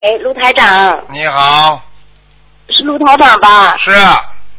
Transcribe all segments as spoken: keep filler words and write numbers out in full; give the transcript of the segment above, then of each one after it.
哎，卢台长。 你好。 是卢台长吧？ 是啊。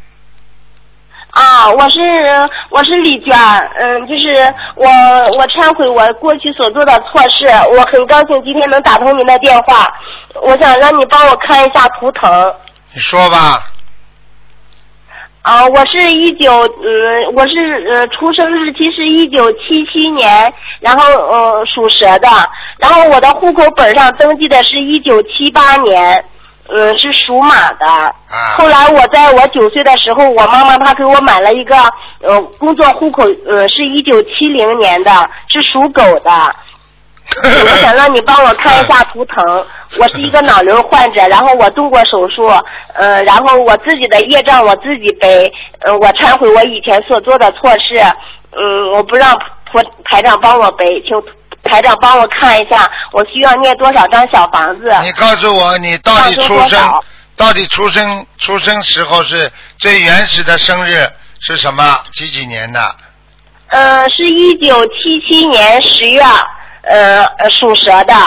啊，我是我是李娟，嗯，就是我我忏悔我过去所做的错事，我很高兴今天能打通您的电话，我想让你帮我看一下图腾。 你说吧。 啊，我是一九，嗯，我是呃出生日期是一九七七年，然后呃属蛇的，然后我的户口本上登记的是一九七八年。嗯，是属马的。啊。后来我在我九岁的时候，我妈妈她给我买了一个呃工作户口，呃是一九七零年的，是属狗的。我想让你帮我看一下图腾。我是一个脑瘤患者，然后我动过手术，呃，然后我自己的业障我自己背，呃，我忏悔我以前所做的错事，嗯，我不让婆台长帮我背，请台长帮我看一下，我需要念多少张小房子？ 你告诉我，你到底出生，到底出生出生时候是最原始的生日是什么？几几年的？ 呃，是一九七七年十月，呃，属蛇的。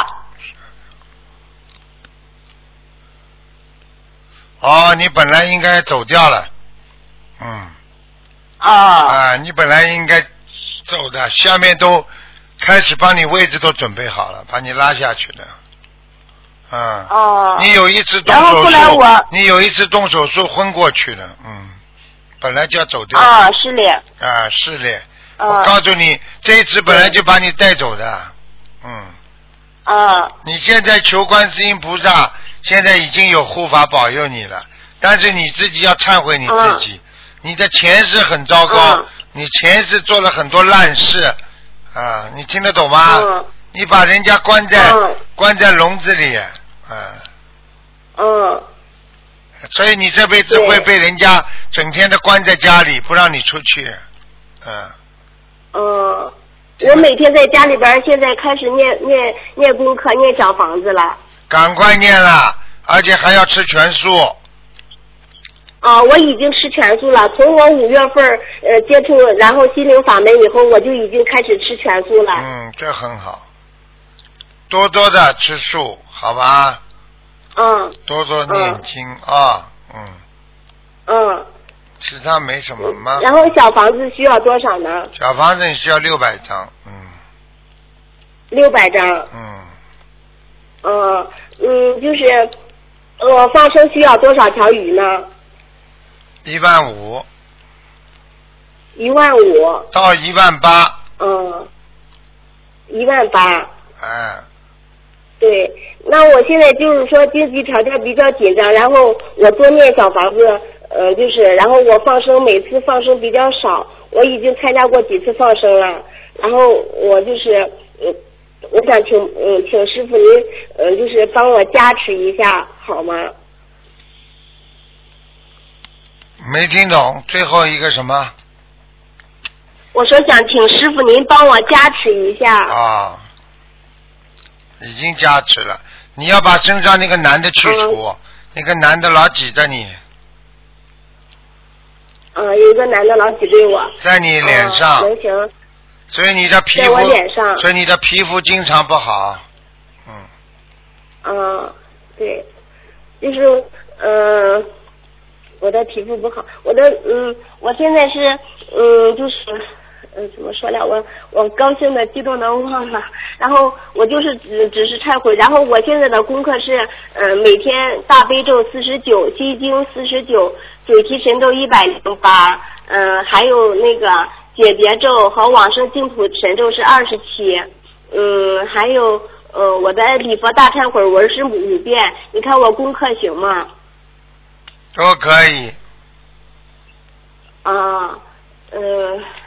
哦，你本来应该走掉了，嗯。 哦。 啊，你本来应该走的，下面都。开始帮你位置都准备好了，把你拉下去的。嗯。哦。你有一次动手术，然后后来我你有一次动手术昏过去了，嗯，本来就要走掉。 啊，是嘞。 啊，是嘞。啊。我告诉你，这一次本来就把你带走的，嗯。 啊。你现在求观世音菩萨，现在已经有护法保佑你了，但是你自己要忏悔你自己，嗯、你的前世很糟糕，嗯、你前世做了很多烂事。啊，你听得懂吗？嗯、你把人家关在、嗯、关在笼子里，啊，嗯，所以你这辈子会被人家整天的关在家里，不让你出去，嗯。 嗯，我每天在家里边，现在开始念念念功课，念小房子了。 赶快念了，而且还要吃全素。 啊，我已经吃全素了。从我五月份呃接触，然后心灵法门以后，我就已经开始吃全素了。 嗯，这很好，多多的吃素，好吧？ 嗯。 多多念经啊，嗯。 嗯。 其他没什么吗？ 然后小房子需要多少呢？ 小房子需要六百张，嗯。 六百张。 嗯。 嗯嗯，就是我放生需要多少条鱼呢？ 一万五， 一万五到一万八。 嗯，一万八。 哎。 对，那我现在就是说经济条件比较紧张，然后我多念小房子，呃，就是然后我放生每次放生比较少，我已经参加过几次放生了，然后我就是嗯，我想请嗯请师傅您呃就是帮我加持一下好吗？ 没听懂最后一个什么？ 我说想请师傅您帮我加持一下。 啊，已经加持了。你要把身上那个男的去除，嗯、那个男的老挤着你。 嗯，有一个男的老挤兑我。 在你脸上。 能、嗯、行。 所以你的皮肤。 在我脸上。 所以你的皮肤经常不好。嗯。 嗯，对，就是嗯。我的皮肤不好，我的嗯，我现在是嗯，就是嗯，怎么说呢？我我高兴的激动的忘了，然后我就是只只是忏悔，然后我现在的功课是嗯、呃，每天大悲咒四十九，心经四十九，准提神咒一百零八，嗯，还有那个解结咒和往生净土神咒是二十七，嗯，还有呃，我的礼佛大忏悔文是五遍，你看我功课行吗？ 都可以。 啊，嗯。